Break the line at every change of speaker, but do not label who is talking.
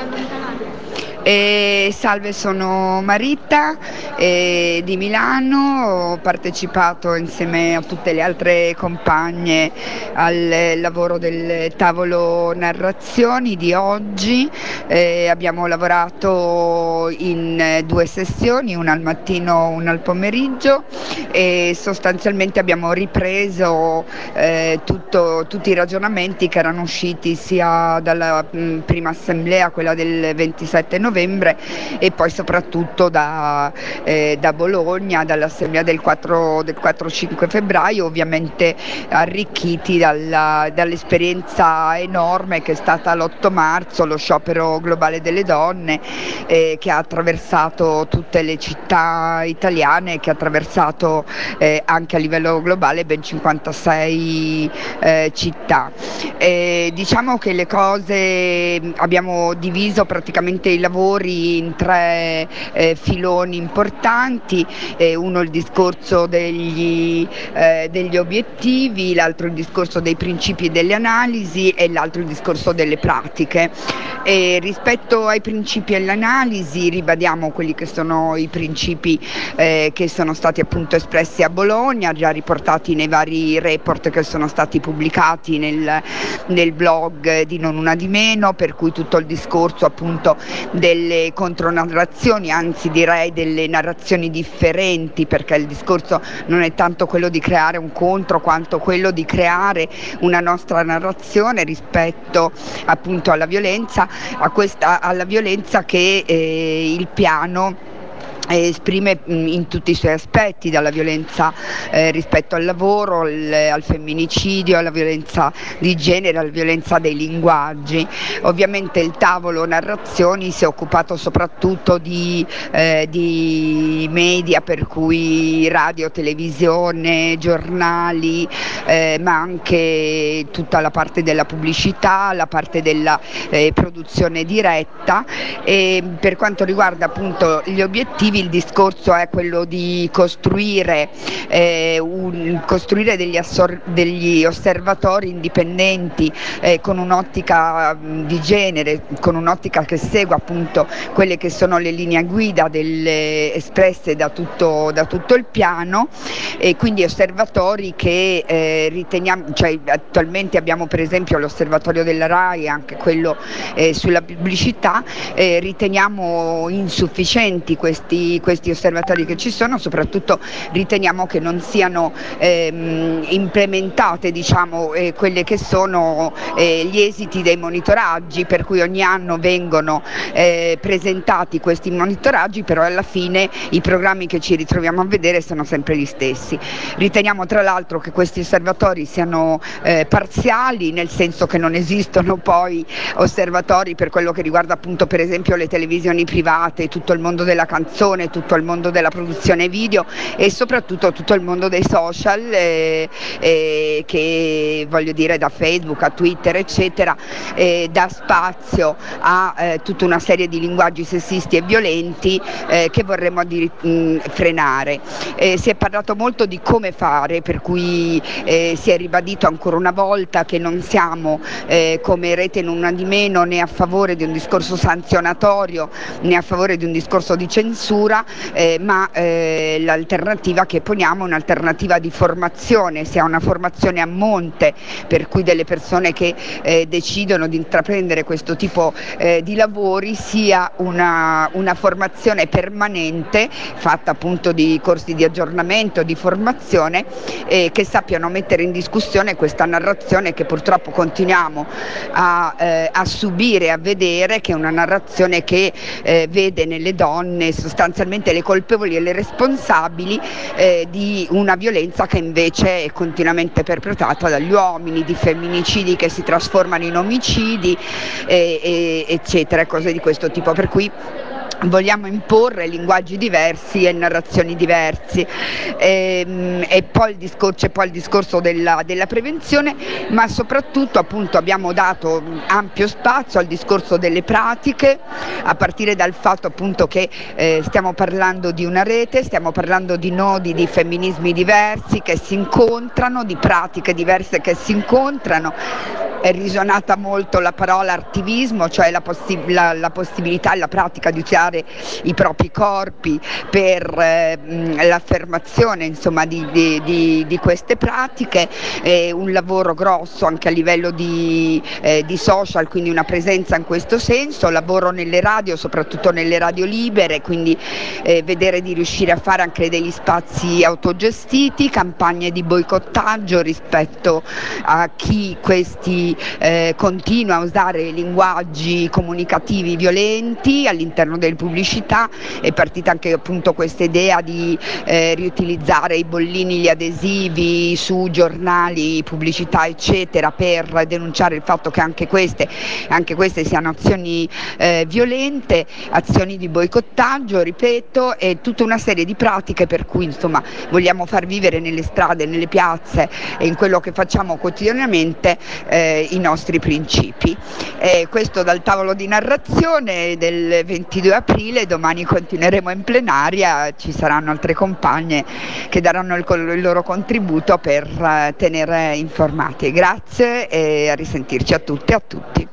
Salve, sono Maritta di Milano, ho partecipato insieme a tutte le altre compagne al lavoro del tavolo narrazioni di oggi. Abbiamo lavorato in due sessioni, una al mattino, una al pomeriggio, e sostanzialmente abbiamo ripreso tutti i ragionamenti che erano usciti sia dalla prima assemblea, quella del 27 novembre, e poi soprattutto da Bologna, dall'assemblea del 4-5 febbraio, ovviamente arricchiti dall'esperienza enorme che è stata l'8 marzo, lo sciopero globale delle donne, che ha attraversato tutte le città italiane, che ha attraversato anche a livello globale ben 56 città. Diciamo che le cose, abbiamo diviso praticamente i lavori in tre filoni importanti, uno il discorso degli obiettivi, l'altro il discorso dei principi e delle analisi, e l'altro il discorso delle pratiche. Rispetto ai principi e alle analisi ribadiamo quelli che sono i principi che sono stati appunto espressi a Bologna, già riportati nei vari report che sono stati pubblicati nel blog di Non Una di Meno, per cui tutto il discorso appunto delle contronarrazioni, anzi direi delle narrazioni differenti, perché il discorso non è tanto quello di creare un contro quanto quello di creare una nostra narrazione rispetto appunto alla violenza, alla violenza che il piano esprime in tutti i suoi aspetti, dalla violenza rispetto al lavoro, al femminicidio, alla violenza di genere, alla violenza dei linguaggi. Ovviamente il tavolo narrazioni si è occupato soprattutto di media, per cui radio, televisione, giornali, ma anche tutta la parte della pubblicità, la parte della produzione diretta. E per quanto riguarda appunto gli obiettivi, il discorso è quello di costruire degli osservatori indipendenti con un'ottica di genere, con un'ottica che segua appunto quelle che sono le linee guida espresse da tutto il piano, e quindi osservatori che riteniamo, cioè attualmente abbiamo per esempio l'osservatorio della RAI, anche quello sulla pubblicità. Riteniamo insufficienti questi osservatori che ci sono, soprattutto riteniamo che non siano implementate, diciamo, quelle che sono gli esiti dei monitoraggi, per cui ogni anno vengono presentati questi monitoraggi, però alla fine i programmi che ci ritroviamo a vedere sono sempre gli stessi. Riteniamo tra l'altro che questi osservatori siano parziali, nel senso che non esistono poi osservatori per quello che riguarda appunto per esempio le televisioni private, tutto il mondo della canzone, tutto il mondo della produzione video e soprattutto tutto il mondo dei social, che voglio dire, da Facebook a Twitter eccetera, dà spazio a tutta una serie di linguaggi sessisti e violenti che vorremmo frenare. Si è parlato molto di come fare, per cui si è ribadito ancora una volta che non siamo come Rete Non Una di Meno né a favore di un discorso sanzionatorio né a favore di un discorso di censura, ma l'alternativa che poniamo è un'alternativa di formazione, sia una formazione a monte, per cui delle persone che decidono di intraprendere questo tipo di lavori, sia una formazione permanente fatta appunto di corsi di aggiornamento, di formazione, che sappiano mettere in discussione questa narrazione che purtroppo continuiamo a subire, a vedere, che è una narrazione che vede nelle donne sostanzialmente le colpevoli e le responsabili di una violenza che invece è continuamente perpetrata dagli uomini, di femminicidi che si trasformano in omicidi, eccetera, cose di questo tipo, per cui vogliamo imporre linguaggi diversi e narrazioni diversi, e poi c'è poi il discorso della prevenzione, ma soprattutto appunto abbiamo dato ampio spazio al discorso delle pratiche, a partire dal fatto appunto che stiamo parlando di una rete, stiamo parlando di nodi di femminismi diversi che si incontrano, di pratiche diverse che si incontrano, è risuonata molto la parola attivismo, cioè la possibilità e la pratica di usare i propri corpi per l'affermazione insomma, di queste pratiche, un lavoro grosso anche a livello di social, quindi una presenza in questo senso, lavoro nelle radio, soprattutto nelle radio libere, quindi vedere di riuscire a fare anche degli spazi autogestiti, campagne di boicottaggio rispetto a chi questi continua a usare linguaggi comunicativi violenti all'interno delle pubblicità. È partita anche appunto questa idea di riutilizzare i bollini, gli adesivi su giornali, pubblicità eccetera, per denunciare il fatto che anche queste siano azioni violente, azioni di boicottaggio, ripeto, e tutta una serie di pratiche per cui insomma vogliamo far vivere nelle strade, nelle piazze e in quello che facciamo quotidianamente i nostri principi. Questo dal tavolo di narrazione del 22 aprile, domani continueremo in plenaria, ci saranno altre compagne che daranno il loro contributo per tenere informati. Grazie e a risentirci a tutte e a tutti.